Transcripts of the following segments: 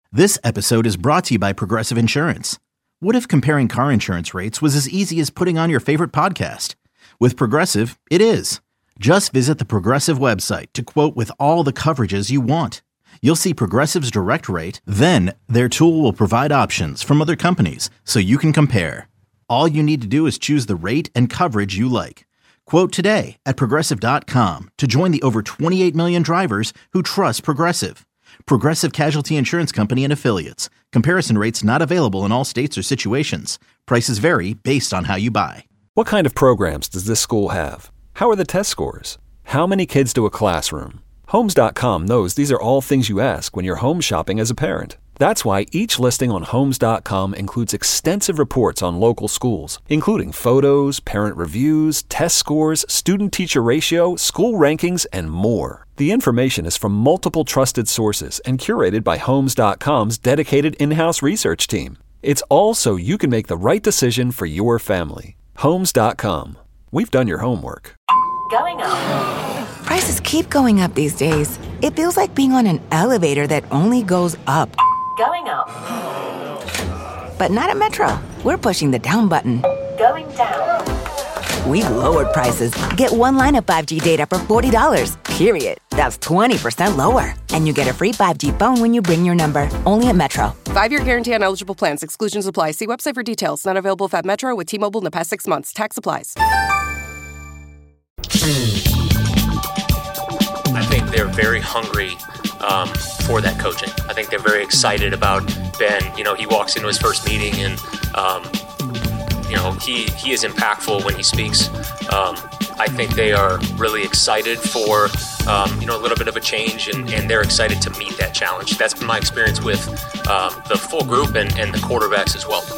This episode is brought to you by Progressive Insurance. What if comparing car insurance rates was as easy as putting on your favorite podcast? With Progressive, it is. Just visit the Progressive website to quote with all the coverages you want. You'll see Progressive's direct rate, then their tool will provide options from other companies so you can compare. All you need to do is choose the rate and coverage you like. Quote today at Progressive.com to join the over 28 million drivers who trust Progressive. Progressive Casualty Insurance Company and Affiliates. Comparison rates not available in all states or situations. Prices vary based on how you buy. What kind of programs does this school have? How are the test scores? How many kids do a classroom? Homes.com knows these are all things you ask when you're home shopping as a parent. That's why each listing on Homes.com includes extensive reports on local schools, including photos, parent reviews, test scores, student-teacher ratio, school rankings, and more. The information is from multiple trusted sources and curated by Homes.com's dedicated in-house research team. It's all so you can make the right decision for your family. Homes.com. We've done your homework. Going up. Prices keep going up these days. It feels like being on an elevator that only goes up. Going up. But not at Metro. We're pushing the down button. Going down. We've lowered prices. Get one line of 5G data for $40, period. That's 20% lower. And you get a free 5G phone when you bring your number. Only at Metro. 5-year guarantee on eligible plans. Exclusions apply. See website for details. Not available at Metro with T-Mobile in the past 6 months. Tax applies. I think they're very hungry for that coaching. I think they're very excited about Ben. You know, he walks into his first meeting and, you know, he is impactful when he speaks. I think they are really excited for, you know, a little bit of a change, and they're excited to meet that challenge. That's been my experience with the full group and the quarterbacks as well.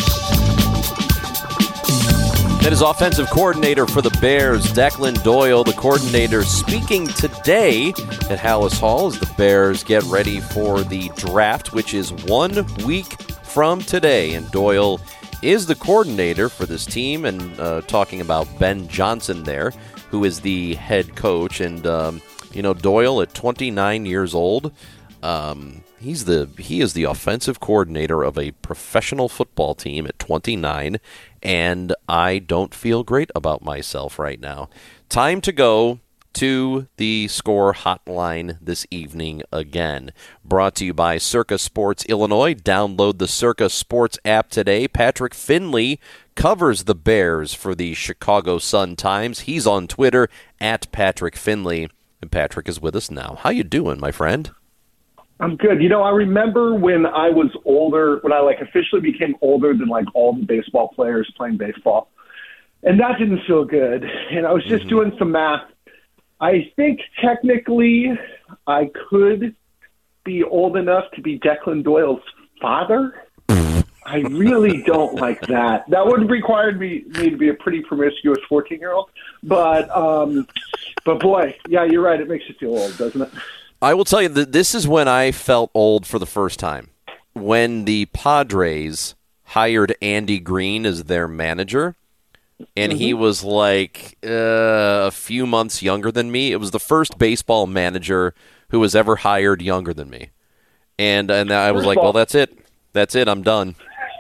That is offensive coordinator for the Bears, Declan Doyle, the coordinator, speaking today at Halas Hall as the Bears get ready for the draft, which is 1 week from today. And Doyle is the coordinator for this team, and talking about Ben Johnson there, who is the head coach. And, you know, Doyle at 29 years old, he is the offensive coordinator of a professional football team at 29, and I don't feel great about myself right now. Time to go to the Score Hotline this evening again. Brought to you by Circa Sports Illinois. Download the Circa Sports app today. Patrick Finley covers the Bears for the Chicago Sun-Times. He's on Twitter at Patrick Finley, and Patrick is with us now. How you doing, my friend? I'm good. You know, I remember when I was older, when I officially became older than all the baseball players playing baseball. And that didn't feel good. And I was just doing some math. I think technically I could be old enough to be Declan Doyle's father. I really don't like that. That would have required me to be a pretty promiscuous 14-year-old. But boy, yeah, you're right. It makes you feel old, doesn't it? I will tell you that this is when I felt old for the first time. When the Padres hired Andy Green as their manager, and he was a few months younger than me. It was the first baseball manager who was ever hired younger than me. And I was well, that's it. That's it. I'm done.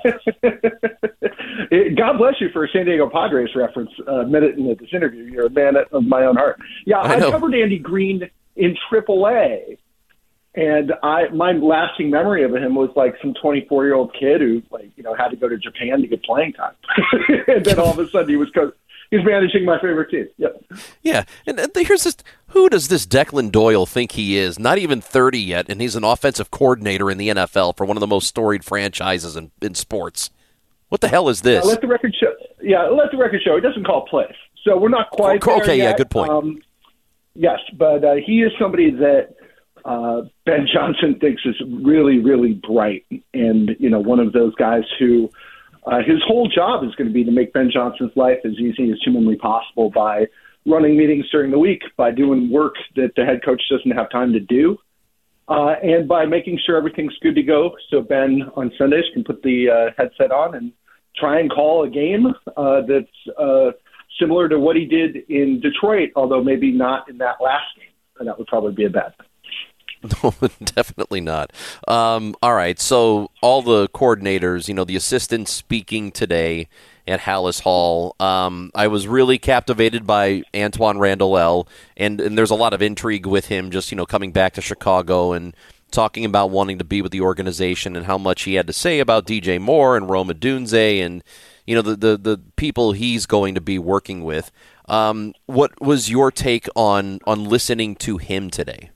God bless you for a San Diego Padres reference a minute into this interview. You're a man of my own heart. Yeah, I covered Andy Green in AAA, and my lasting memory of him was some 24-year-old kid who had to go to Japan to get playing time, and then all of a sudden he's managing my favorite team. Yep. Yeah, and here's this: who does this Declan Doyle think he is? Not even 30 yet, and he's an offensive coordinator in the NFL for one of the most storied franchises in sports. What the hell is this? Let the record show. Yeah, let the record show. He doesn't call plays, so we're not quite there okay. yet. Yeah, good point. Yes, but he is somebody that Ben Johnson thinks is really, really bright, and one of those guys who his whole job is going to be to make Ben Johnson's life as easy as humanly possible by running meetings during the week, by doing work that the head coach doesn't have time to do, and by making sure everything's good to go so Ben on Sundays can put the headset on and try and call a game that's similar to what he did in Detroit, although maybe not in that last game. And that would probably be a bad thing. No, definitely not. All right, so all the coordinators, the assistants speaking today at Halas Hall. I was really captivated by Antoine Randall, and there's a lot of intrigue with him just, coming back to Chicago and talking about wanting to be with the organization and how much he had to say about DJ Moore and Rome Odunze and, the people he's going to be working with. What was your take on listening to him today?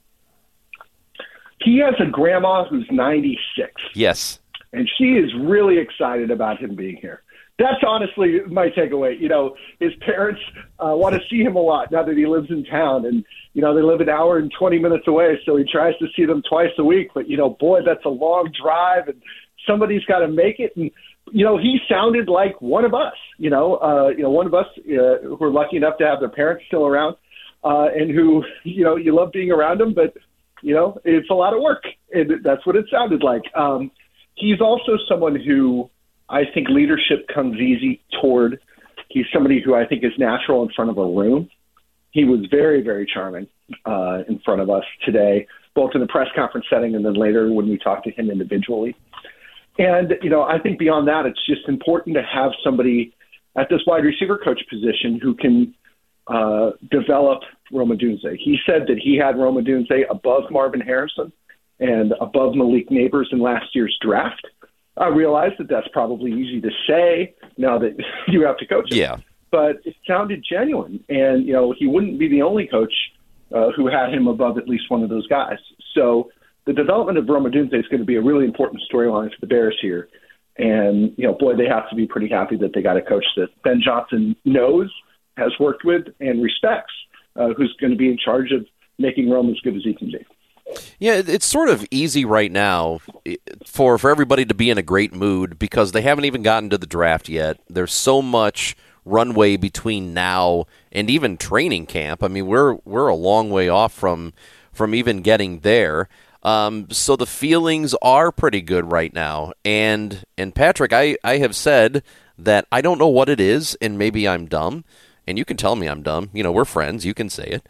He has a grandma who's 96. Yes. And she is really excited about him being here. That's honestly my takeaway. His parents want to see him a lot now that he lives in town. And, they live an hour and 20 minutes away, so he tries to see them twice a week. But, boy, that's a long drive, and somebody's got to make it. And, he sounded like one of us, one of us who are lucky enough to have their parents still around and who, you love being around them, but, it's a lot of work. And that's what it sounded like. He's also someone who I think leadership comes easy toward. He's somebody who I think is natural in front of a room. He was very, very charming in front of us today, both in the press conference setting and then later when we talked to him individually. And, I think beyond that, it's just important to have somebody at this wide receiver coach position who can develop Rome Odunze. He said that he had Rome Odunze above Marvin Harrison and above Malik Nabers in last year's draft. I realize that that's probably easy to say now that you have to coach him. Yeah. But it sounded genuine. And, he wouldn't be the only coach who had him above at least one of those guys. So the development of Rome Odunze is going to be a really important storyline for the Bears here. And, boy, they have to be pretty happy that they got a coach that Ben Johnson knows, has worked with, and respects, who's going to be in charge of making Rome as good as he can be. Yeah, it's sort of easy right now for everybody to be in a great mood because they haven't even gotten to the draft yet. There's so much runway between now and even training camp. I mean, we're a long way off from even getting there. So the feelings are pretty good right now. And Patrick, I have said that I don't know what it is, and maybe I'm dumb. And you can tell me I'm dumb. We're friends. You can say it.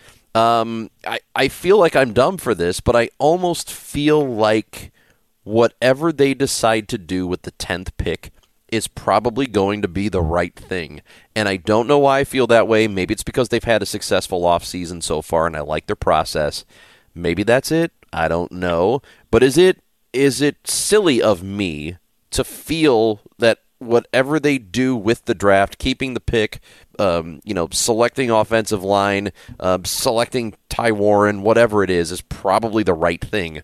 I feel like I'm dumb for this, but I almost feel like whatever they decide to do with the 10th pick is probably going to be the right thing. And I don't know why I feel that way. Maybe it's because they've had a successful offseason so far and I like their process. Maybe that's it. I don't know. But is it silly of me to feel that whatever they do with the draft, keeping the pick, selecting offensive line, selecting Ty Warren, whatever it is probably the right thing?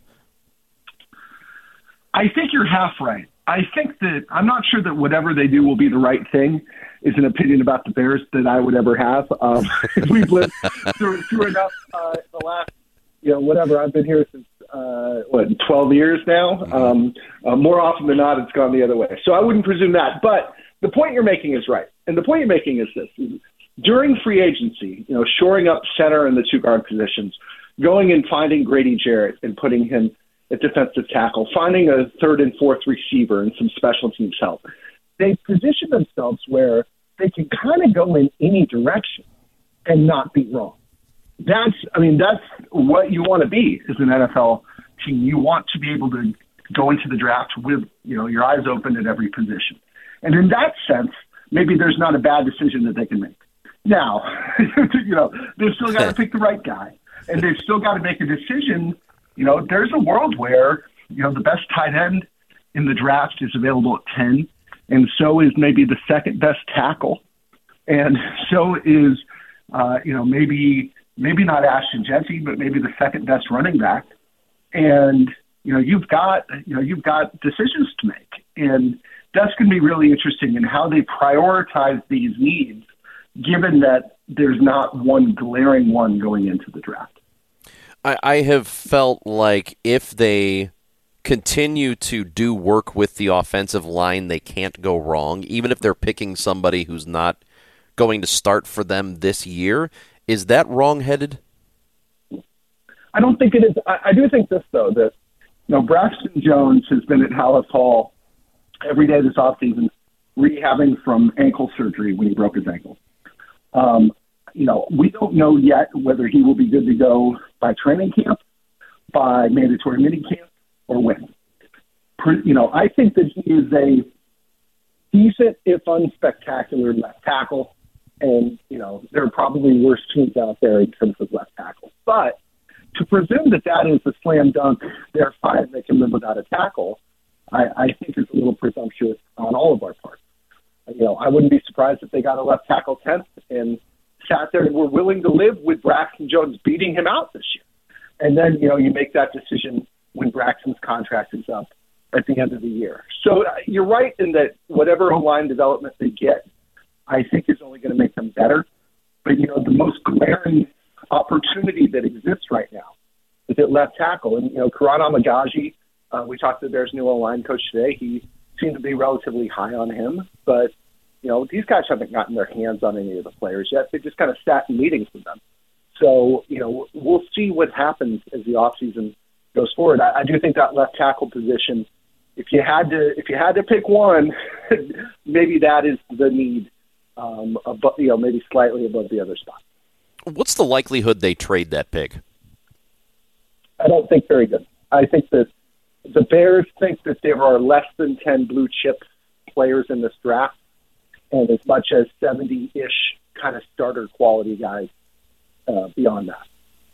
I think you're half right. I think that I'm not sure that whatever they do will be the right thing is an opinion about the Bears that I would ever have. We've lived through enough the last, I've been here since 12 years now. More often than not, it's gone the other way. So I wouldn't presume that. But the point you're making is right. And the point you're making is this. During free agency, shoring up center and the two guard positions, going and finding Grady Jarrett and putting him at defensive tackle, finding a third and fourth receiver and some special teams help. They position themselves where they can kind of go in any direction and not be wrong. That's what you want to be as an NFL team. You want to be able to go into the draft with, your eyes open at every position. And in that sense, maybe there's not a bad decision that they can make. Now, they've still got to pick the right guy, and they've still got to make a decision. There's a world where, the best tight end in the draft is available at 10, and so is maybe the second best tackle, and so is, maybe not Ashton Jeanty, but maybe the second best running back. And, you've got decisions to make, and that's going to be really interesting in how they prioritize these needs, given that there's not one glaring one going into the draft. I have felt like if they continue to do work with the offensive line, they can't go wrong, even if they're picking somebody who's not going to start for them this year. Is that wrong-headed? I don't think it is. I do think this, though, that Braxton Jones has been at Halas Hall every day this offseason rehabbing from ankle surgery when he broke his ankle. We don't know yet whether he will be good to go by training camp, by mandatory minicamp or when. I think that he is a decent, if unspectacular, left tackle. And, there are probably worse teams out there in terms of left tackle. But to presume that is a slam dunk, they're fine, they can live without a tackle, I think is a little presumptuous on all of our parts. I wouldn't be surprised if they got a left tackle 10th and sat there and were willing to live with Braxton Jones beating him out this year. And then, you make that decision when Braxton's contract is up at the end of the year. So you're right in that whatever line development they get, I think is only going to make them better. But, the most glaring opportunity that exists right now is at left tackle. And, Karan Amagaji, we talked to the Bears' new O-line coach today. He seemed to be relatively high on him. But, these guys haven't gotten their hands on any of the players yet. They just kind of sat in meetings with them. So, we'll see what happens as the offseason goes forward. I do think that left tackle position, if you had to pick one, maybe that is the need, maybe slightly above the other spot. What's the likelihood they trade that pick? I don't think very good. I think that the Bears think that there are less than 10 blue chip players in this draft, and as much as 70-ish kind of starter quality guys beyond that.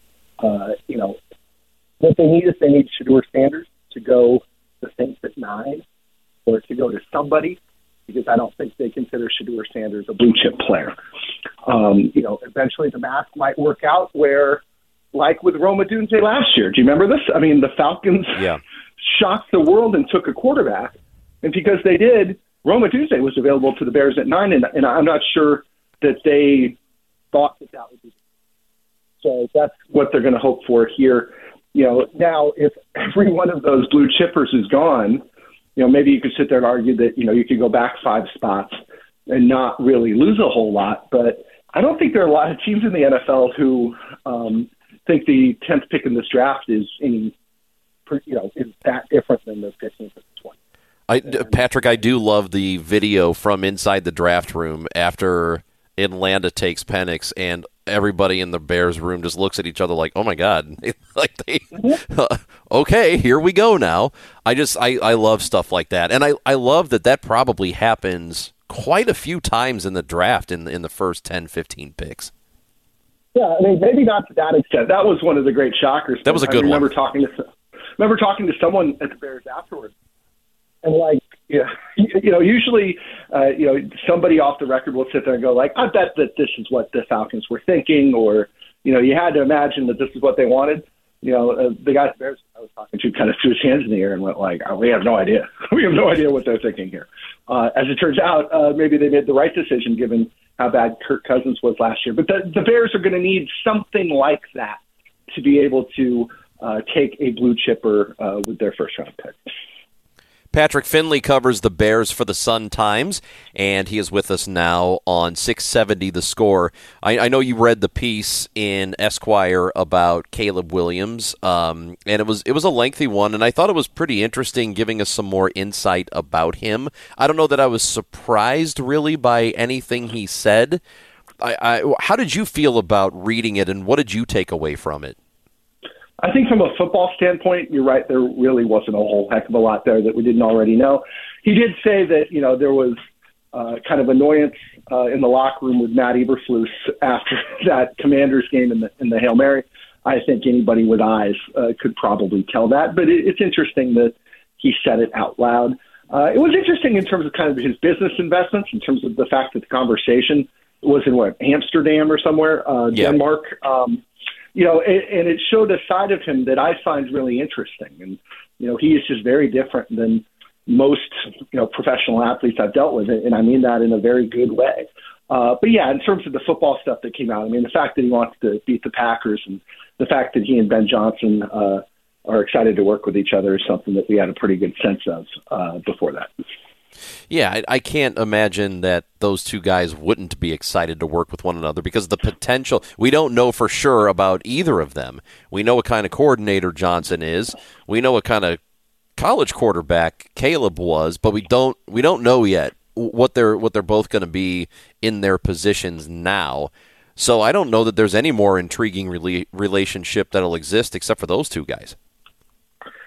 What they need is they need Shedeur Sanders to go the Saints at 9 or to go to somebody, because I don't think they consider Shedeur Sanders a blue chip player. Eventually the math might work out where, like with Rome Odunze last year, do you remember this? I mean, the Falcons shocked the world and took a quarterback, and because they did, Rome Odunze was available to the Bears at 9, and I'm not sure that they thought that would be. So that's what they're going to hope for here. Now if every one of those blue chippers is gone, maybe you could sit there and argue that, you could go back 5 spots and not really lose a whole lot. But I don't think there are a lot of teams in the NFL who think the 10th pick in this draft is is that different than the 15th and 20th. Patrick, I do love the video from inside the draft room after Atlanta takes Penix, and everybody in the Bears room just looks at each other like, oh my God, okay, here we go now. I love stuff like that. And I love that probably happens quite a few times in the draft in the first 10, 15 picks. Yeah, I mean, maybe not to that extent. That was one of the great shockers. That was a good one. Remember talking to someone at the Bears afterwards, and usually, somebody off the record will sit there and go like, I bet that this is what the Falcons were thinking, or, you had to imagine that this is what they wanted. The guy at the Bears I was talking to kind of threw his hands in the air and went like, we have no idea. We have no idea what they're thinking here. As it turns out, maybe they made the right decision given how bad Kirk Cousins was last year. But the Bears are going to need something like that to be able to take a blue chipper with their first-round pick. Patrick Finley covers the Bears for the Sun-Times, and he is with us now on 670 The Score. I know you read the piece in Esquire about Caleb Williams, and it was a lengthy one, and I thought it was pretty interesting, giving us some more insight about him. I don't know that I was surprised, really, by anything he said. How did you feel about reading it, and what did you take away from it? I think from a football standpoint, you're right. There really wasn't a whole heck of a lot there that we didn't already know. He did say that, there was kind of annoyance in the locker room with Matt Eberflus after that Commanders game in the Hail Mary. I think anybody with eyes could probably tell that, but it's interesting that he said it out loud. It was interesting in terms of kind of his business investments, in terms of the fact that the conversation was in Amsterdam or somewhere, Denmark. And it showed a side of him that I find really interesting. And, he is just very different than most, professional athletes I've dealt with. And I mean that in a very good way. But yeah, in terms of the football stuff that came out, I mean, the fact that he wants to beat the Packers and the fact that he and Ben Johnson are excited to work with each other is something that we had a pretty good sense of before that. Yeah, I can't imagine that those two guys wouldn't be excited to work with one another because the potential, we don't know for sure about either of them. We know what kind of coordinator Johnson is. We know what kind of college quarterback Caleb was, but we don't know yet what they're both going to be in their positions now. So I don't know that there's any more intriguing relationship that'll exist except for those two guys.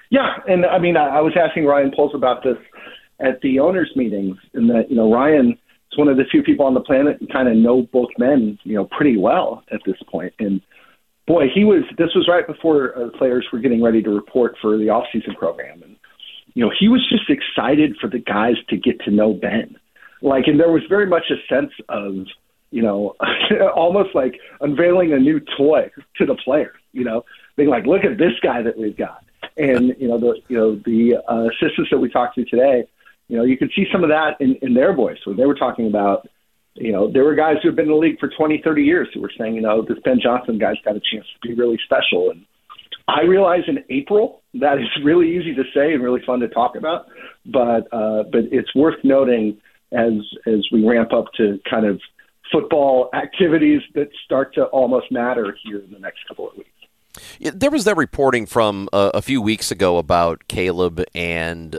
Yeah, and I mean, I was asking Ryan Poles about this at the owners' meetings, and that, Ryan is one of the few people on the planet who kind of know both men, pretty well at this point. And boy, this was right before players were getting ready to report for the off-season program. And, he was just excited for the guys to get to know Ben. And there was very much a sense of, almost like unveiling a new toy to the players, being like, look at this guy that we've got. And, the assistants that we talked to today, you could see some of that in their voice when they were talking about, there were guys who have been in the league for 20, 30 years who were saying, this Ben Johnson guy's got a chance to be really special. And I realize in April that is really easy to say and really fun to talk about, but it's worth noting as we ramp up to kind of football activities that start to almost matter here in the next couple of weeks. Yeah, there was that reporting from a few weeks ago about Caleb and,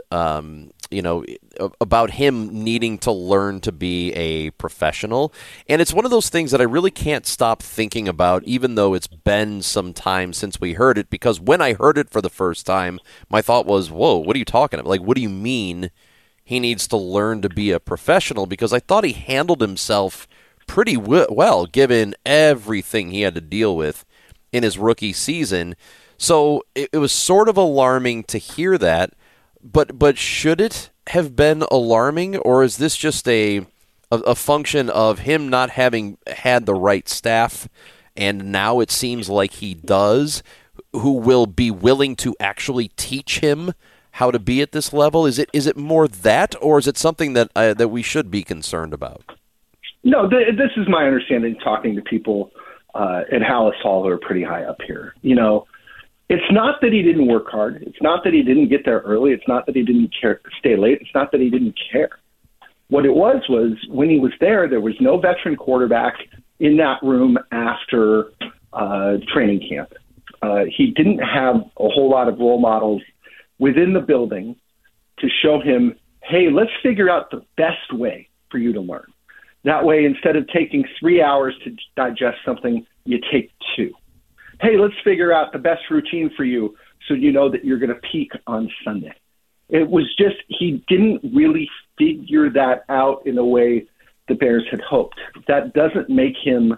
about him needing to learn to be a professional. And it's one of those things that I really can't stop thinking about, even though it's been some time since we heard it, because when I heard it for the first time, my thought was, whoa, what are you talking about? What do you mean he needs to learn to be a professional? Because I thought he handled himself pretty well, given everything he had to deal with in his rookie season. So it was sort of alarming to hear that, but should it have been alarming, or is this just a function of him not having had the right staff, and now it seems like he does, who will be willing to actually teach him how to be at this level? Is it more that, or is it something that we should be concerned about? No, this is my understanding talking to people at Halas Hall who are pretty high up here. It's not that he didn't work hard. It's not that he didn't get there early. It's not that he didn't stay late. It's not that he didn't care. What it was when he was there was no veteran quarterback in that room after training camp. He didn't have a whole lot of role models within the building to show him, hey, let's figure out the best way for you to learn. That way, instead of taking 3 hours to digest something, you take 2. Hey, let's figure out the best routine for you so you know that you're going to peak on Sunday. It was just, he didn't really figure that out in a way the Bears had hoped. That doesn't make him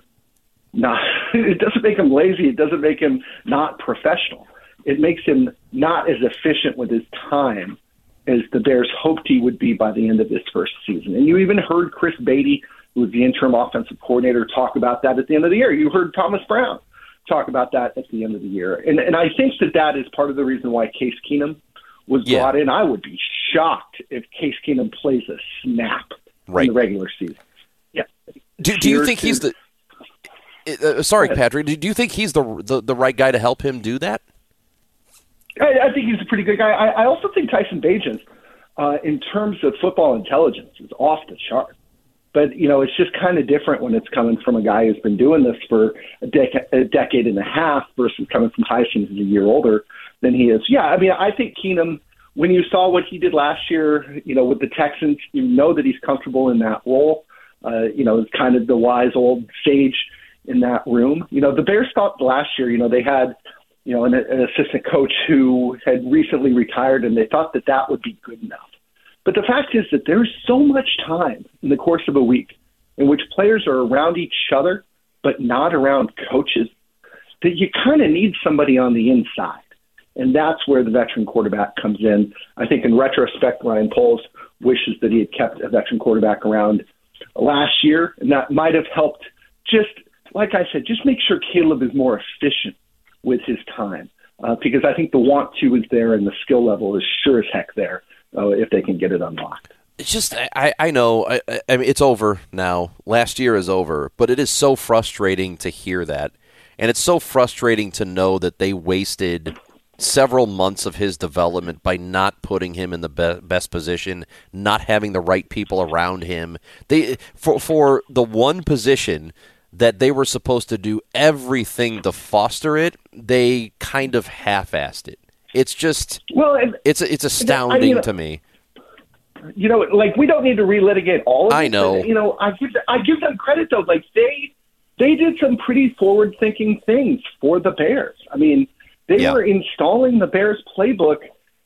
it doesn't make him lazy. It doesn't make him not professional. It makes him not as efficient with his time as the Bears hoped he would be by the end of this first season. And you even heard Chris Beatty, who was the interim offensive coordinator, talk about that at the end of the year. You heard Thomas Brown talk about that at the end of the year. And I think that is part of the reason why Case Keenum was brought in. I would be shocked if Case Keenum plays a snap in the regular season. Yeah. Do you think he's the sorry, Patrick, do you think he's the right guy to help him do that? I think he's a pretty good guy. I also think Tyson Bagent, in terms of football intelligence, is off the chart. But, it's just kind of different when it's coming from a guy who's been doing this for a decade and a half versus coming from Tyson, who's a year older than he is. Yeah, I mean, I think Keenum, when you saw what he did last year, with the Texans, you know that he's comfortable in that role. It's kind of the wise old sage in that room. The Bears thought last year, they had an assistant coach who had recently retired, and they thought that would be good enough. But the fact is that there's so much time in the course of a week in which players are around each other but not around coaches that you kind of need somebody on the inside. And that's where the veteran quarterback comes in. I think in retrospect, Ryan Poles wishes that he had kept a veteran quarterback around last year, and that might have helped just, like I said, just make sure Caleb is more efficient with his time, because I think the want to is there and the skill level is sure as heck there if they can get it unlocked. It's just, I know, I mean, it's over now. Last year is over, but it is so frustrating to hear that. And it's so frustrating to know that they wasted several months of his development by not putting him in the best position, not having the right people around him. They for the one position that they were supposed to do everything to foster it, they kind of half-assed it. It's just, it's astounding to me. We don't need to relitigate all of it. I know. I give them credit though. They did some pretty forward-thinking things for the Bears. I mean, they were installing the Bears playbook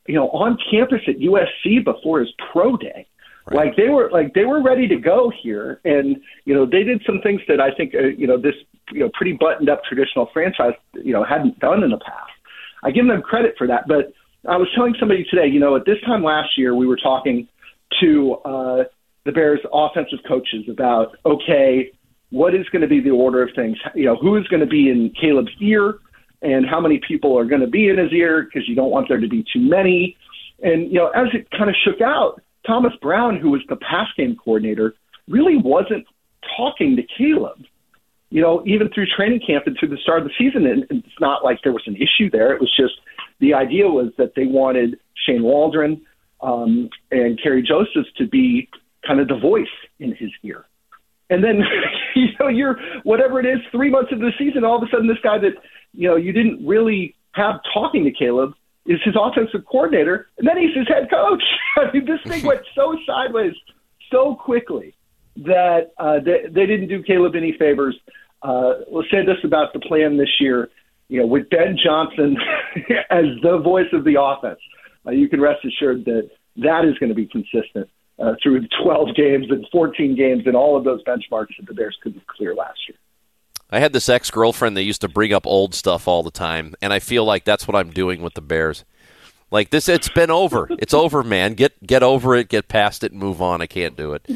on campus at USC before his pro day. Right. They were ready to go here, and they did some things that I think this pretty buttoned up traditional franchise hadn't done in the past. I give them credit for that, but I was telling somebody today, at this time last year we were talking to the Bears offensive coaches about, okay, what is going to be the order of things? Who is going to be in Caleb's ear, and how many people are going to be in his ear, because you don't want there to be too many. And as it kind of shook out, Thomas Brown, who was the pass game coordinator, really wasn't talking to Caleb, even through training camp and through the start of the season. And it's not like there was an issue there. It was just the idea was that they wanted Shane Waldron and Kerry Josephs to be kind of the voice in his ear. And then, you're whatever it is, 3 months into the season, all of a sudden this guy that, you didn't really have talking to Caleb is his offensive coordinator, and then he's his head coach. I mean, this thing went so sideways so quickly that they didn't do Caleb any favors. Let's say this about the plan this year, with Ben Johnson as the voice of the offense, you can rest assured that is going to be consistent through 12 games and 14 games and all of those benchmarks that the Bears couldn't clear last year. I had this ex-girlfriend that used to bring up old stuff all the time, and I feel like that's what I'm doing with the Bears. Like this, it's been over. It's over, man. Get over it. Get past it and move on. I can't do it.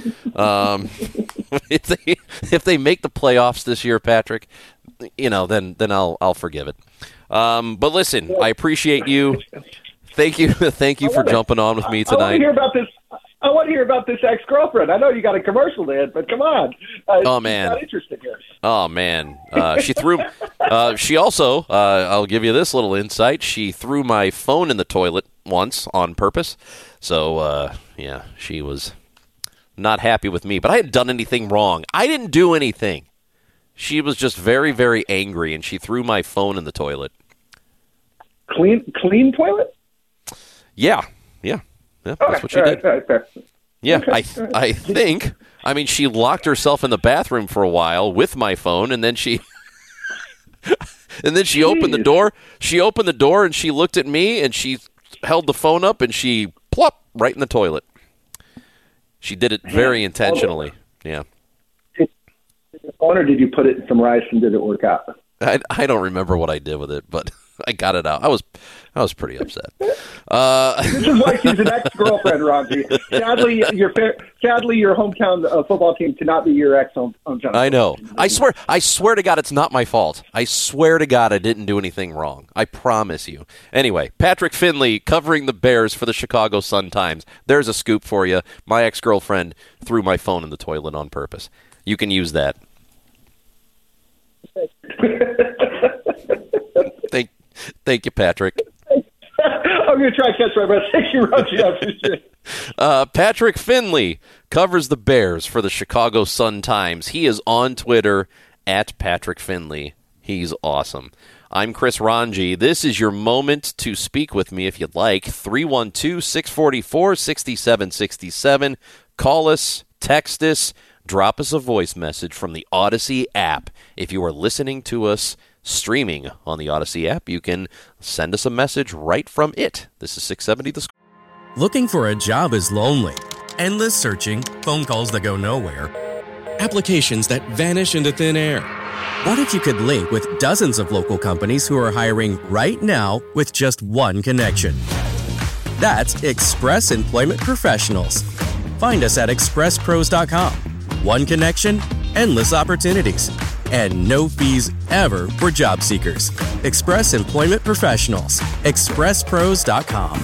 If they make the playoffs this year, Patrick, then I'll forgive it. But listen, I appreciate you. Thank you for jumping on with me tonight. I want to hear about this ex-girlfriend. I know you got a commercial to hit, but come on. Oh, man. Not interested here. Oh, man. She also, I'll give you this little insight, she threw my phone in the toilet once on purpose. So, she was not happy with me. But I hadn't done anything wrong. I didn't do anything. She was just very, very angry, and she threw my phone in the toilet. Clean toilet? Yeah, that's what she did. All right, fair. Yeah, Okay. I think. I mean, she locked herself in the bathroom for a while with my phone, and then she opened the door. She opened the door, and she looked at me, and she held the phone up, and she plop right in the toilet. She did it very intentionally. Yeah. Or did you put it in some rice and did it work out? I don't remember what I did with it, but I got it out. I was pretty upset. This is why she's an ex-girlfriend, Roger. Sadly, your hometown football team cannot be your ex-hometown. I know. I swear to God, it's not my fault. I swear to God, I didn't do anything wrong. I promise you. Anyway, Patrick Finley covering the Bears for the Chicago Sun-Times. There's a scoop for you. My ex-girlfriend threw my phone in the toilet on purpose. You can use that. Thank you, Patrick. I'm going to try to catch my breath. Thank you, Roger. Patrick Finley covers the Bears for the Chicago Sun-Times. He is on Twitter at Patrick Finley. He's awesome. I'm Chris Ranji. This is your moment to speak with me if you'd like. 312-644-6767. Call us, text us, drop us a voice message from the Odyssey app. If you are listening to us streaming on the Odyssey app, you can send us a message right from it. This is 670 The Score. Looking for a job is lonely. Endless searching, phone calls that go nowhere, applications that vanish into thin air. What if you could link with dozens of local companies who are hiring right now with just one connection? That's Express Employment Professionals. Find us at expresspros.com. One connection, endless opportunities, and no fees ever for job seekers. Express Employment Professionals. expresspros.com.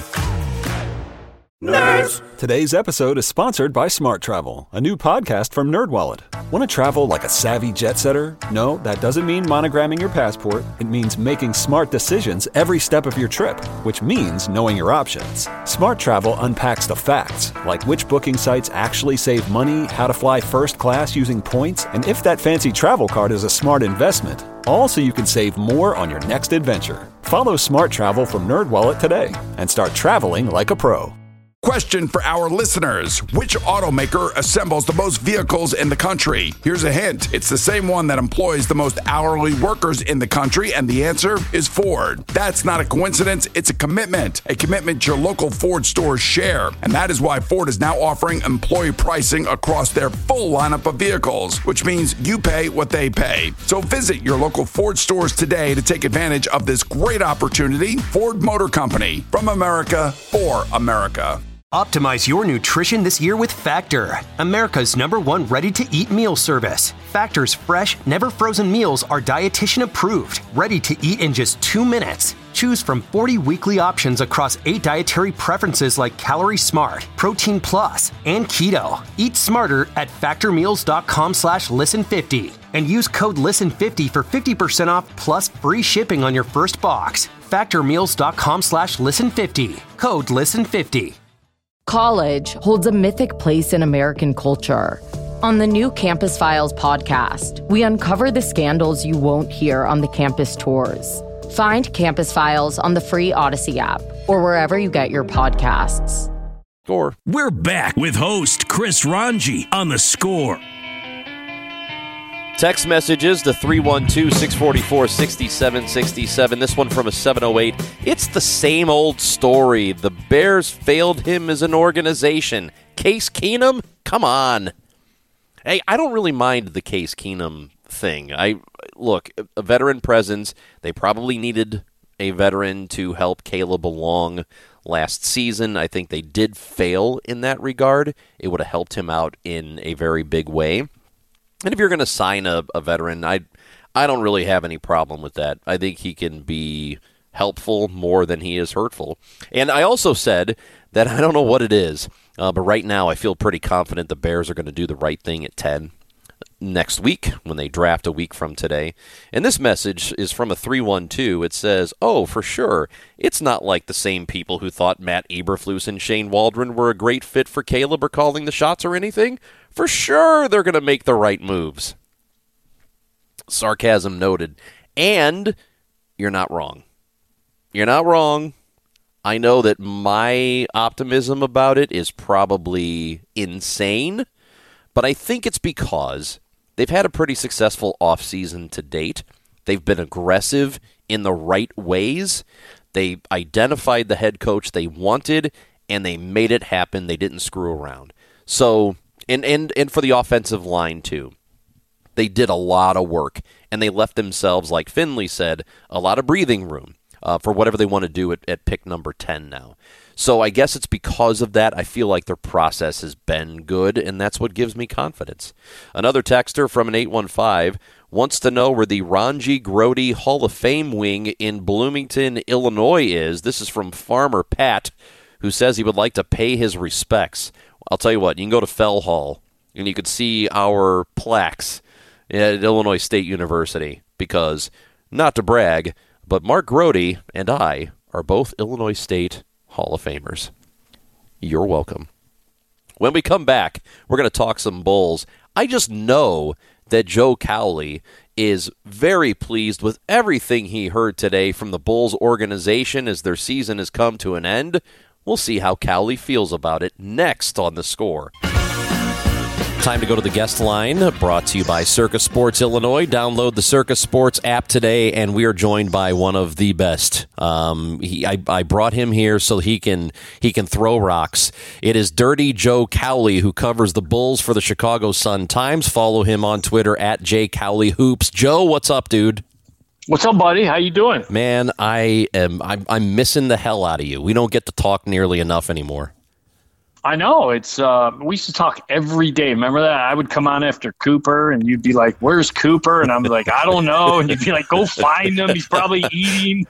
Nerds! Today's episode is sponsored by Smart Travel, a new podcast from NerdWallet. Want to travel like a savvy jet setter? No, that doesn't mean monogramming your passport. It means making smart decisions every step of your trip, which means knowing your options. Smart Travel unpacks the facts, like which booking sites actually save money, how to fly first class using points, and if that fancy travel card is a smart investment. All so you can save more on your next adventure. Follow Smart Travel from NerdWallet today and start traveling like a pro. Question for our listeners. Which automaker assembles the most vehicles in the country? Here's a hint. It's the same one that employs the most hourly workers in the country, and the answer is Ford. That's not a coincidence. It's a commitment your local Ford stores share. And that is why Ford is now offering employee pricing across their full lineup of vehicles, which means you pay what they pay. So visit your local Ford stores today to take advantage of this great opportunity. Ford Motor Company, from America for America. Optimize your nutrition this year with Factor, America's #1 ready-to-eat meal service. Factor's fresh, never-frozen meals are dietitian approved, ready to eat in just 2 minutes. Choose from 40 weekly options across 8 dietary preferences like Calorie Smart, Protein Plus, and Keto. Eat smarter at factormeals.com/listen50 and use code LISTEN50 for 50% off plus free shipping on your first box. Factormeals.com/listen50. Code LISTEN50. College holds a mythic place in American culture. On the new Campus Files podcast, we uncover the scandals you won't hear on the campus tours. Find Campus Files on the free Odyssey app or wherever you get your podcasts. Score. We're back with host Chris Ranji on The Score. Text messages to 312-644-6767. This one from a 708. It's the same old story. The Bears failed him as an organization. Case Keenum? Come on. Hey, I don't really mind the Case Keenum thing. Look, a veteran presence. They probably needed a veteran to help Caleb along last season. I think they did fail in that regard. It would have helped him out in a very big way. And if you're going to sign a veteran, I don't really have any problem with that. I think he can be helpful more than he is hurtful. And I also said that I don't know what it is, but right now I feel pretty confident the Bears are going to do the right thing at 10 next week when they draft a week from today. And this message is from a 312. It says, oh, for sure, it's not like the same people who thought Matt Eberflus and Shane Waldron were a great fit for Caleb or calling the shots or anything. For sure, they're going to make the right moves. Sarcasm noted. And you're not wrong. You're not wrong. I know that my optimism about it is probably insane, but I think it's because they've had a pretty successful offseason to date. They've been aggressive in the right ways. They identified the head coach they wanted, and they made it happen. They didn't screw around. So, and for the offensive line, too. They did a lot of work, and they left themselves, like Finley said, a lot of breathing room for whatever they want to do at pick number 10 now. So I guess it's because of that I feel like their process has been good, and that's what gives me confidence. Another texter from an 815 wants to know where the Ranji Grody Hall of Fame wing in Bloomington, Illinois is. This is from Farmer Pat, who says he would like to pay his respects. I'll tell you what, you can go to Fell Hall, and you could see our plaques at Illinois State University, because, not to brag, but Mark Grody and I are both Illinois State Hall of Famers. You're welcome. When we come back, we're going to talk some Bulls. I just know that Joe Cowley is very pleased with everything he heard today from the Bulls organization as their season has come to an end. We'll see how Cowley feels about it next on The Score. Time to go to the guest line, brought to you by Circus Sports Illinois. Download the Circus Sports app today, and we are joined by one of the best. I brought him here so he can throw rocks. It is Dirty Joe Cowley, who covers the Bulls for the Chicago Sun-Times. Follow him on Twitter at JCowleyHoops. Joe, what's up, dude? What's up, buddy? How you doing? Man, I'm missing the hell out of you. We don't get to talk nearly enough anymore. I know. It's we used to talk every day. Remember that? I would come on after Cooper, and you'd be like, "Where's Cooper?" And I'm like, "I don't know." And you'd be like, "Go find him. He's probably eating."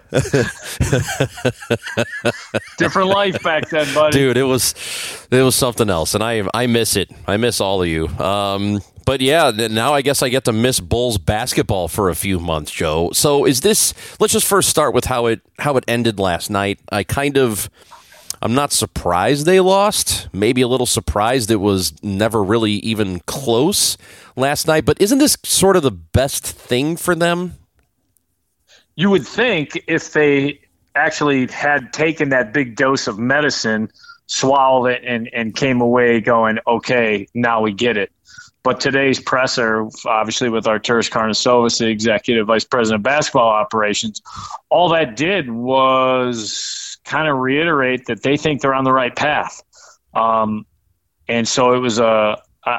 Different life back then, buddy. Dude, it was something else, and I miss it. I miss all of you. But yeah, now I guess I get to miss Bulls basketball for a few months, Joe. So is this? Let's just first start with how it ended last night. I'm not surprised they lost. Maybe a little surprised it was never really even close last night. But isn't this sort of the best thing for them? You would think if they actually had taken that big dose of medicine swallowed it and came away going, okay, now we get it. But today's presser, obviously with Arturas Karnisovas, the executive vice president of basketball operations, all that did was kind of reiterate that they think they're on the right path. And so it was and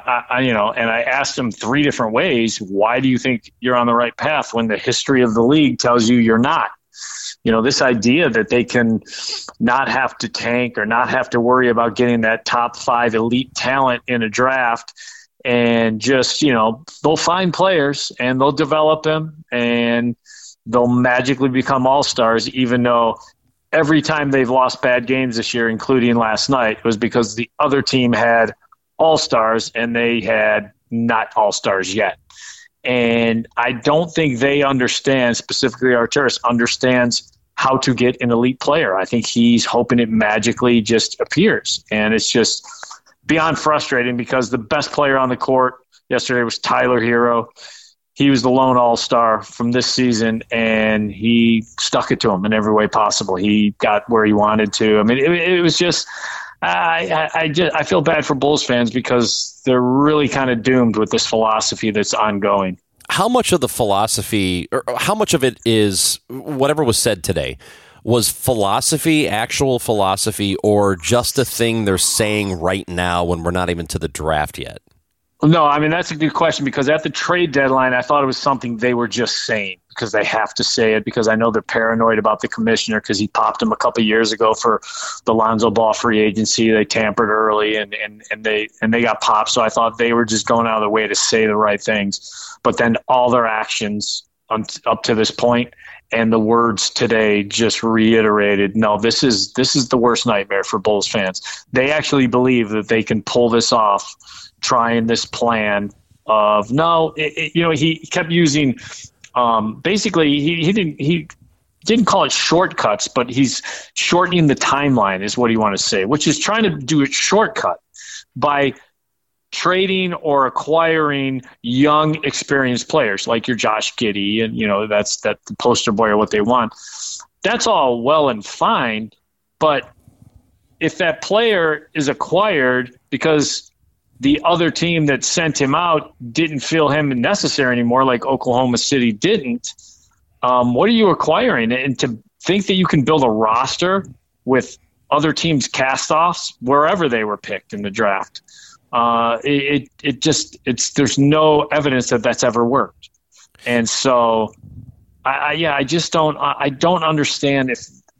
I asked him 3 different ways, why do you think you're on the right path when the history of the league tells you you're not? This idea that they can not have to tank or not have to worry about getting that top 5 elite talent in a draft and just, they'll find players and they'll develop them and they'll magically become all-stars, even though every time they've lost bad games this year, including last night, was because the other team had all-stars and they had not all-stars yet. And I don't think they understand, specifically Arturas understands how to get an elite player. I think he's hoping it magically just appears. And it's just beyond frustrating because the best player on the court yesterday was Tyler Hero. He was the lone all-star from this season, and he stuck it to him in every way possible. He got where he wanted to. I mean, it was just I feel bad for Bulls fans because they're really kind of doomed with this philosophy that's ongoing. How much of the philosophy, or how much of it is whatever was said today, was philosophy, actual philosophy, or just a thing they're saying right now when we're not even to the draft yet? No, I mean, that's a good question because at the trade deadline, I thought it was something they were just saying because they have to say it because I know they're paranoid about the commissioner because he popped him a couple of years ago for the Lonzo Ball free agency. They tampered early and they got popped. So I thought they were just going out of their way to say the right things. But then all their actions up to this point and the words today just reiterated, no, this is the worst nightmare for Bulls fans. They actually believe that they can pull this off, trying this plan of he kept using basically he didn't call it shortcuts, but he's shortening the timeline is what he wanted to say, which is trying to do a shortcut by trading or acquiring young, experienced players like your Josh Giddey, and that's the poster boy of what they want. That's all well and fine, but if that player is acquired because the other team that sent him out didn't feel him necessary anymore, like Oklahoma City didn't, what are you acquiring? And to think that you can build a roster with other teams' cast-offs wherever they were picked in the draft, there's no evidence that that's ever worked. And so, I don't understand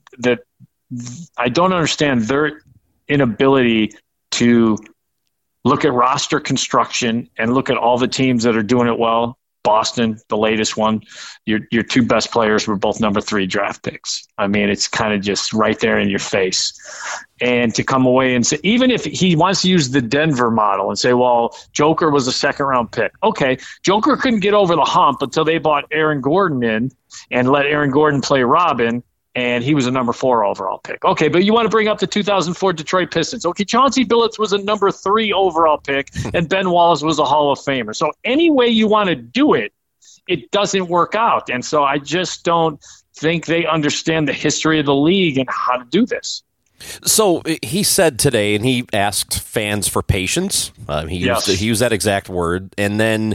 I don't understand their inability to look at roster construction and look at all the teams that are doing it well. Boston, the latest one, your 2 best players were both number 3 draft picks. I mean, it's kind of just right there in your face. And to come away and say, even if he wants to use the Denver model and say, well, Joker was a 2nd-round pick. Okay, Joker couldn't get over the hump until they bought Aaron Gordon in and let Aaron Gordon play Robin, and he was a number 4 overall pick. Okay, but you want to bring up the 2004 Detroit Pistons. Okay, Chauncey Billups was a number 3 overall pick, and Ben Wallace was a Hall of Famer. So any way you want to do it, it doesn't work out. And so I just don't think they understand the history of the league and how to do this. So he said today, and he asked fans for patience. He used that exact word. And then,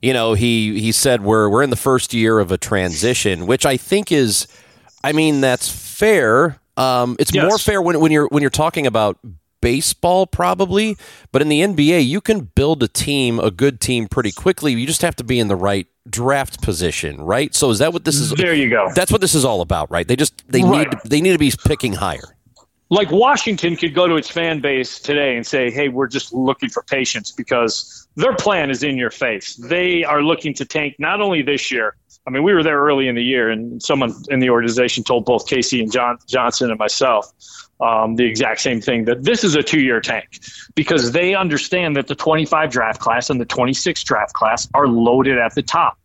he said we're in the first year of a transition, which I think is – I mean, that's fair. It's more fair when you're talking about baseball, probably. But in the NBA, you can build a good team, pretty quickly. You just have to be in the right draft position, right? So is that what this is? There you go. That's what this is all about, right? They need to be picking higher. Like Washington could go to its fan base today and say, hey, we're just looking for patience because their plan is in your face. They are looking to tank not only this year. I mean, we were there early in the year, and someone in the organization told both Casey and Johnson and myself the exact same thing, that this is a 2-year tank because they understand that the 25 draft class and the 26 draft class are loaded at the top.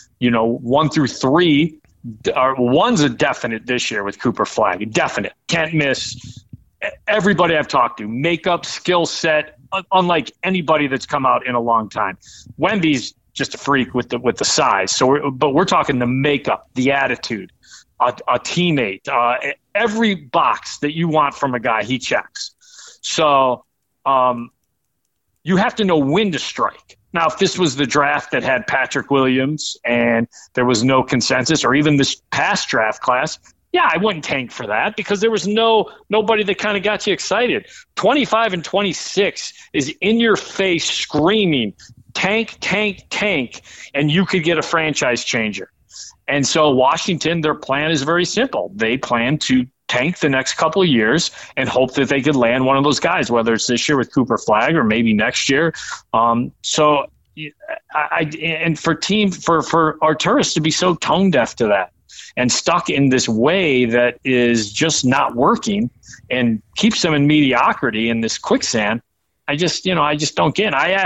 1 through 3 one's a definite this year with Cooper Flagg. Definite. Can't miss. Everybody I've talked to, makeup, skill set, unlike anybody that's come out in a long time. Wemby's just a freak with the size. But we're talking the makeup, the attitude, a teammate, every box that you want from a guy, he checks. So you have to know when to strike. Now, if this was the draft that had Patrick Williams and there was no consensus, or even this past draft class, yeah, I wouldn't tank for that because there was nobody that kind of got you excited. 25 and 26 is in your face screaming, tank, tank, tank, and you could get a franchise changer. And so Washington, their plan is very simple. They plan to tank the next couple of years and hope that they could land one of those guys, whether it's this year with Cooper Flagg or maybe next year. So for Arturas to be so tone deaf to that and stuck in this way that is just not working and keeps them in mediocrity in this quicksand, I just don't get it. I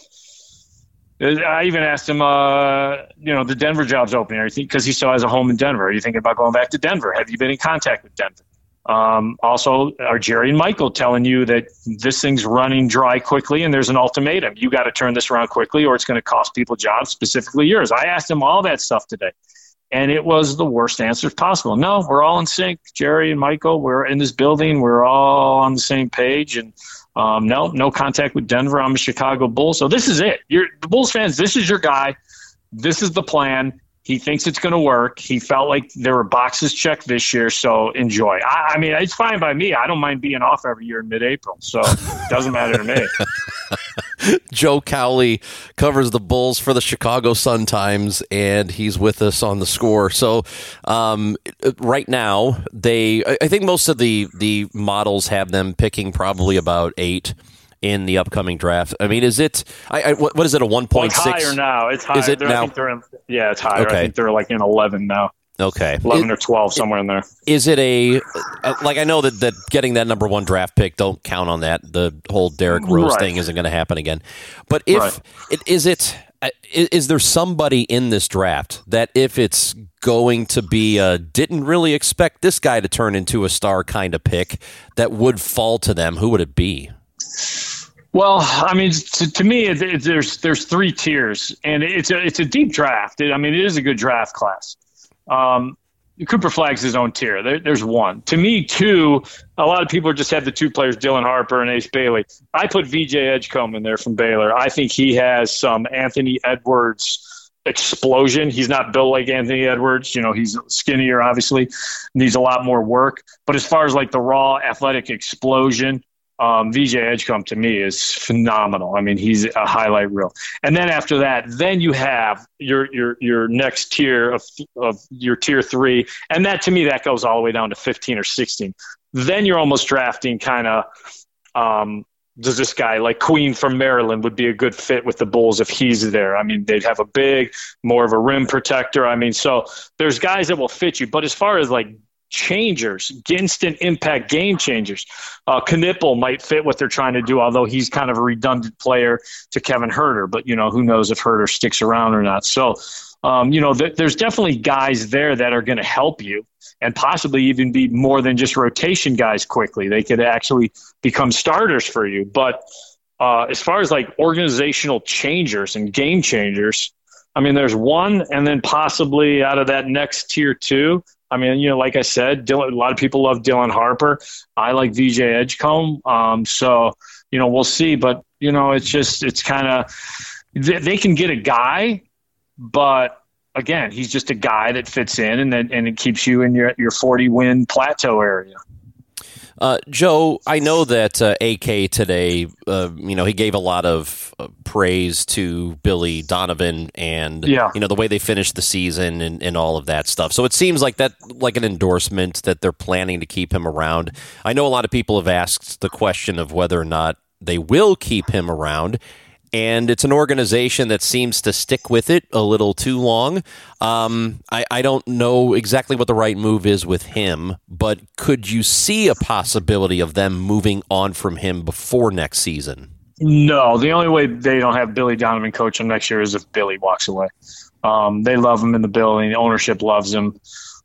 even asked him, the Denver job's open, because he still has a home in Denver. Are you thinking about going back to Denver? Have you been in contact with Denver? Also, are Jerry and Michael telling you that this thing's running dry quickly and there's an ultimatum? You got to turn this around quickly or it's going to cost people jobs, specifically yours. I asked him all that stuff today, and it was the worst answers possible. No, we're all in sync. Jerry and Michael, we're in this building. We're all on the same page, and no contact with Denver. I'm a Chicago Bull. So this is it. The Bulls fans, this is your guy. This is the plan. He thinks it's going to work. He felt like there were boxes checked this year, so enjoy. I mean, it's fine by me. I don't mind being off every year in mid-April, so it doesn't matter to me. Joe Cowley covers the Bulls for the Chicago Sun-Times, and he's with us on the Score. So right now, I think most of the models have them picking probably about 8 in the upcoming draft. I mean, is it? What is it? A 1.6? Well, it's higher now. It's higher. Is it now? It's higher. Okay. I think they're like in 11 now. Okay, 11 or 12, somewhere in there. Is it I know that getting that number 1 draft pick, don't count on that. The whole Derrick Rose thing isn't going to happen again. But is there somebody in this draft that if it's going to be didn't really expect this guy to turn into a star kind of pick that would fall to them? Who would it be? Well, I mean, to me, there's 3 tiers, and it's a deep draft. It is a good draft class. Cooper Flagg's his own tier. There's 1. To me, 2, a lot of people just have the 2 players, Dylan Harper and Ace Bailey. I put VJ Edgecombe in there from Baylor. I think he has some Anthony Edwards explosion. He's not built like Anthony Edwards. He's skinnier, obviously, needs a lot more work. But as far as like the raw athletic explosion, VJ Edgecombe to me is phenomenal. I mean, he's a highlight reel. And then after that, then you have your next tier of your tier 3, and that to me that goes all the way down to 15 or 16. Then you're almost drafting kind of does this guy like Queen from Maryland would be a good fit with the Bulls if he's there? I mean, they'd have more of a rim protector. I mean, so there's guys that will fit you. But as far as like changers, instant impact game changers, Knipple might fit what they're trying to do, although he's kind of a redundant player to Kevin Huerter. But, who knows if Huerter sticks around or not. So, there's definitely guys there that are going to help you and possibly even be more than just rotation guys quickly. They could actually become starters for you. But as far as like organizational changers and game changers, I mean, there's 1, and then possibly out of that next tier 2, I mean, like I said, a lot of people love Dylan Harper. I like VJ Edgecombe. So, we'll see. But, it's kind of – they can get a guy, but, again, he's just a guy that fits in and it keeps you in your 40-win plateau area. Joe, I know that AK today, he gave a lot of praise to Billy Donovan and, the way they finished the season and all of that stuff. So it seems like an endorsement that they're planning to keep him around. I know a lot of people have asked the question of whether or not they will keep him around. And it's an organization that seems to stick with it a little too long. I don't know exactly what the right move is with him, but could you see a possibility of them moving on from him before next season? No, the only way they don't have Billy Donovan coach him next year is if Billy walks away. They love him in the building. The ownership loves him.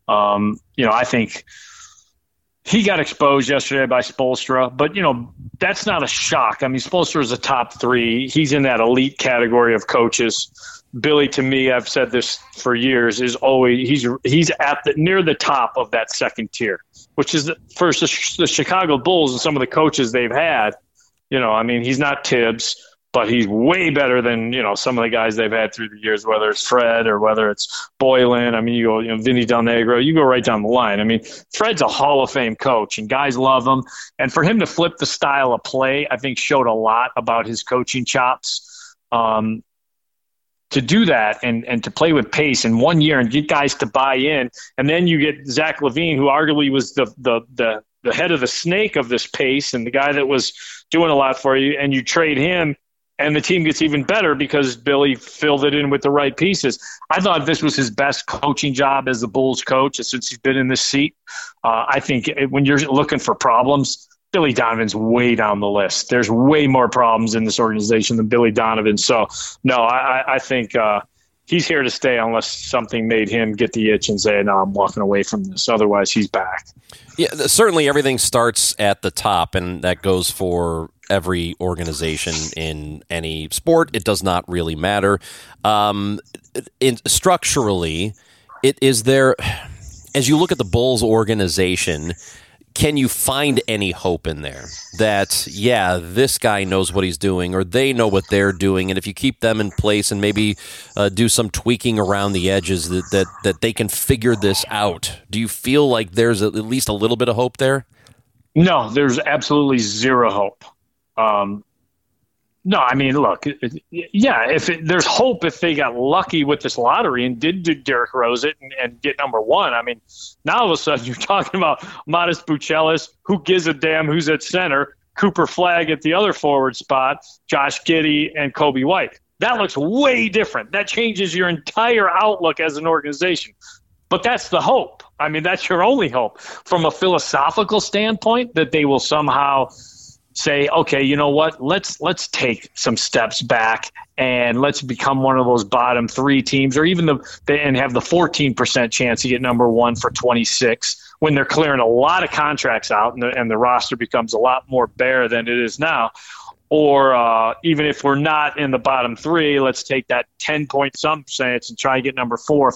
I think he got exposed yesterday by Spoelstra, but, that's not a shock. I mean, Spoelstra is a top 3. He's in that elite category of coaches. Billy, to me, I've said this for years, is always he's at near the top of that second tier. which is for the Chicago Bulls and some of the coaches they've had. He's not Tibbs, but he's way better than, some of the guys they've had through the years, whether it's Fred or whether it's Boylan. You go, Vinny Del Negro, you go right down the line. Fred's a Hall of Fame coach, and guys love him. And for him to flip the style of play, I think showed a lot about his coaching chops. To do that and to play with pace in 1 year and get guys to buy in, and then you get Zach LaVine, who arguably was the head of the snake of this pace and the guy that was doing a lot for you, and you trade him, and the team gets even better because Billy filled it in with the right pieces. I thought this was his best coaching job as the Bulls coach since he's been in this seat. I think when you're looking for problems, Billy Donovan's way down the list. There's way more problems in this organization than Billy Donovan. So, no, I think he's here to stay unless something made him get the itch and say, no, I'm walking away from this. Otherwise, he's back. Yeah, certainly everything starts at the top, and that goes for every organization in any sport. It does not really matter. Structurally, is there, as you look at the Bulls organization, can you find any hope in there that, this guy knows what he's doing or they know what they're doing, and if you keep them in place and maybe do some tweaking around the edges that they can figure this out? Do you feel like there's at least a little bit of hope there? No, there's absolutely zero hope. No, look, there's hope if they got lucky with this lottery and did do Derrick Rose it and get number one. Now all of a sudden you're talking about Modest Buchelis, who gives a damn who's at center, Cooper Flagg at the other forward spot, Josh Giddey, and Kobe White. That looks way different. That changes your entire outlook as an organization. But that's the hope. That's your only hope. From a philosophical standpoint, that they will somehow say, okay, you know what? Let's take some steps back and let's become one of those bottom three teams, or even and have the 14% chance to get number one for 26 when they're clearing a lot of contracts out and the roster becomes a lot more bare than it is now. Or even if we're not in the bottom three, let's take that 10-point-some chance and try to get number 4.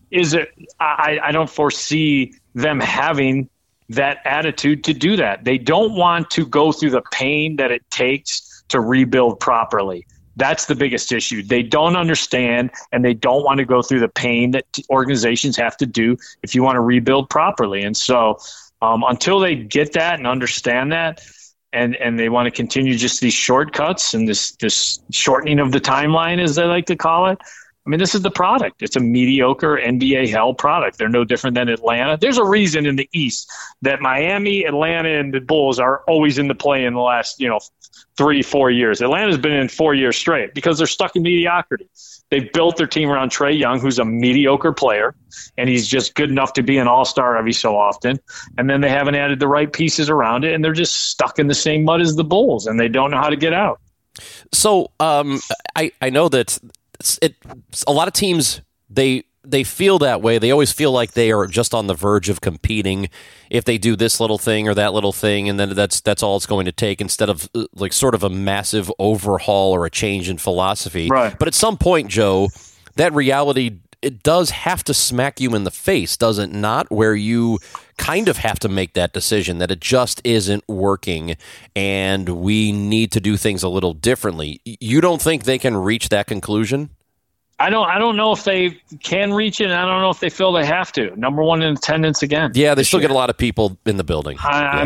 I don't foresee them having that attitude to do that. They don't want to go through the pain that it takes to rebuild properly. That's the biggest issue. They don't understand, and they don't want to go through the pain that organizations have to do if you want to rebuild properly. And so until they get that and understand that, and they want to continue just these shortcuts and this shortening of the timeline, as they like to call it, this is the product. It's a mediocre NBA hell product. They're no different than Atlanta. There's a reason in the East that Miami, Atlanta, and the Bulls are always in the play in the last 3-4 years. Atlanta's been in 4 years straight because they're stuck in mediocrity. They've built their team around Trae Young, who's a mediocre player, and he's just good enough to be an all-star every so often. And then they haven't added the right pieces around it, and they're just stuck in the same mud as the Bulls, and they don't know how to get out. So I know that a lot of teams, they feel that way. They always feel like they are just on the verge of competing if they do this little thing or that little thing, and then that's all it's going to take, instead of like sort of a massive overhaul or a change in philosophy. Right. But at some point, Joe, that reality, it does have to smack you in the face, does it not? Where you kind of have to make that decision that it just isn't working and we need to do things a little differently. You don't think they can reach that conclusion? I don't know if they can reach it, and I don't know if they feel they have to. Number one in attendance again. Yeah, they still get a lot of people in the building.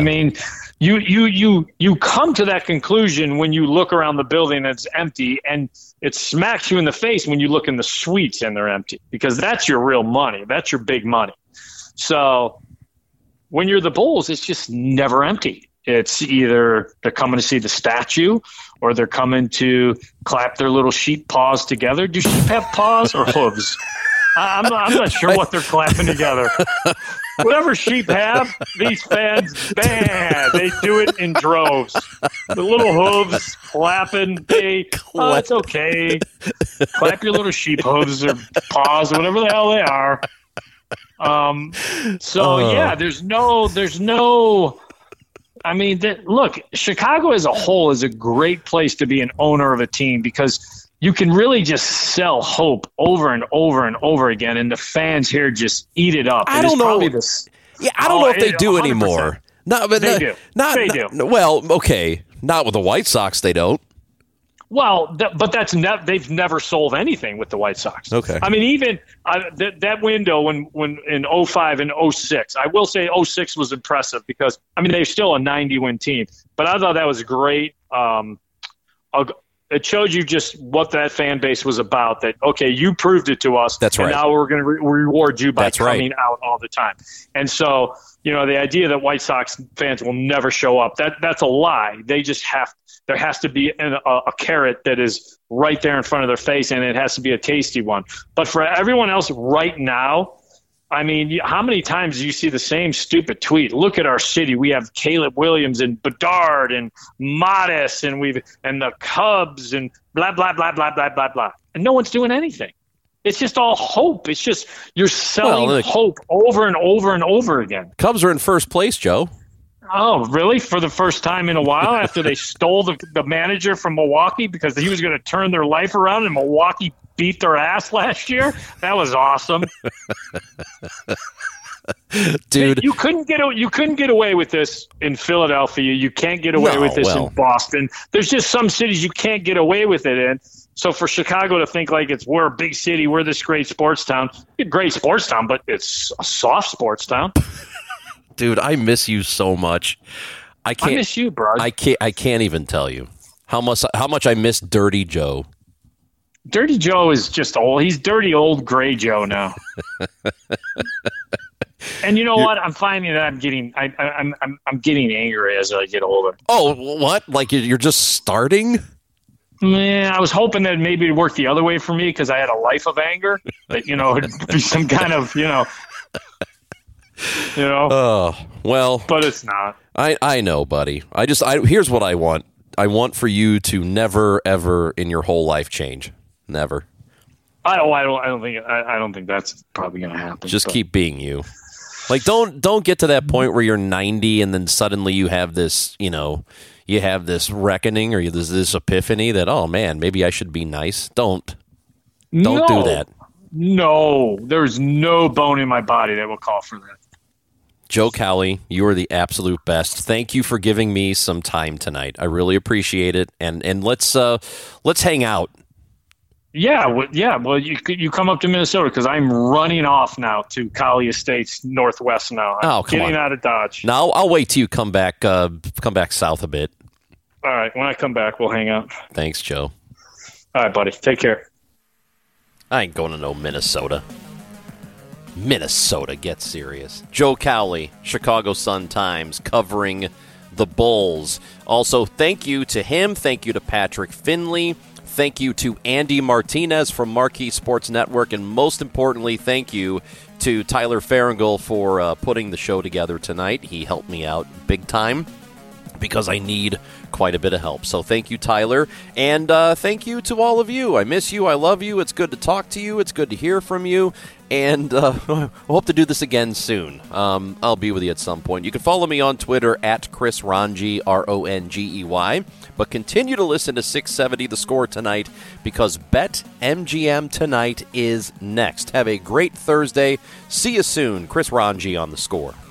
You come to that conclusion when you look around the building and it's empty, and it smacks you in the face when you look in the suites and they're empty, because that's your real money. That's your big money. So when you're the Bulls, it's just never empty. It's either they're coming to see the statue or they're coming to clap their little sheep paws together. Do sheep have paws or hooves? I'm not sure what they're clapping together. Whatever sheep have, these fans, they do it in droves. The little hooves clapping, it's okay. Clap your little sheep hooves or paws, whatever the hell they are. There's no. Look, Chicago as a whole is a great place to be an owner of a team, because you can really just sell hope over and over and over again, and the fans here just eat it up. I don't know. Yeah, I don't know if they do 100%. Anymore. They do. They do. Well, okay. Not with the White Sox, they don't. Well, but they've never sold anything with the White Sox. Okay. I mean, even that window when in 05 and 06, I will say 06 was impressive because, I mean, they're still a 90-win team. But I thought that was great. It showed you just what that fan base was about, that, okay, you proved it to us. That's right. And now we're going to reward you by coming out all the time. And so, the idea that White Sox fans will never show up, that's a lie. They just there has to be a carrot that is right there in front of their face, and it has to be a tasty one. But for everyone else right now, I mean, how many times do you see the same stupid tweet? Look at our city. We have Caleb Williams and Bedard and Modest and the Cubs and blah, blah, blah, blah, blah, blah, blah. And no one's doing anything. It's just all hope. It's just you're selling hope over and over and over again. Cubs are in first place, Joe. Oh, really? For the first time in a while after they stole the manager from Milwaukee because he was going to turn their life around and Milwaukee beat their ass last year? That was awesome. Dude, you couldn't get away with this in Philadelphia. You can't get away with this in Boston. There's just some cities you can't get away with it in. So for Chicago to think like we're a big city, we're this great sports town, a great sports town, but it's a soft sports town. Dude, I miss you so much. I miss you, bro. I can't even tell you how much I miss Dirty Joe. Dirty Joe is just old. He's dirty old gray Joe now. And you know what? I'm finding that I'm getting angry as I get older. Oh, what? Like you're just starting? Man, I was hoping that maybe it'd work the other way for me because I had a life of anger. That it'd be some kind of Oh, well. But it's not. I know, buddy. Here's what I want. I want for you to never, ever in your whole life change. Never. I don't think that's probably going to happen. Just keep being you. Like, don't get to that point where you're 90 and then suddenly you have this, you have this reckoning or this epiphany that, oh man, maybe I should be nice. Don't do that. No, there's no bone in my body that will call for that. Joe Cowley, you are the absolute best. Thank you for giving me some time tonight. I really appreciate it. And let's hang out. Yeah. Well, you come up to Minnesota because I'm running off now to Cowley Estates Northwest now. I'm getting out of Dodge. No, I'll wait till you come back south a bit. All right. When I come back, we'll hang out. Thanks, Joe. All right, buddy. Take care. I ain't going to no Minnesota. Minnesota, get serious. Joe Cowley, Chicago Sun-Times, covering the Bulls. Also, thank you to him. Thank you to Patrick Finley. Thank you to Andy Martinez from Marquee Sports Network. And most importantly, thank you to Tyler Farringle for putting the show together tonight. He helped me out big time because I need quite a bit of help. So thank you, Tyler. And thank you to all of you. I miss you. I love you. It's good to talk to you. It's good to hear from you. And I hope to do this again soon. I'll be with you at some point. You can follow me on Twitter at Chris Rongey, Rongey. But continue to listen to 670 The Score tonight because BetMGM tonight is next. Have a great Thursday. See you soon. Chris Rongey on The Score.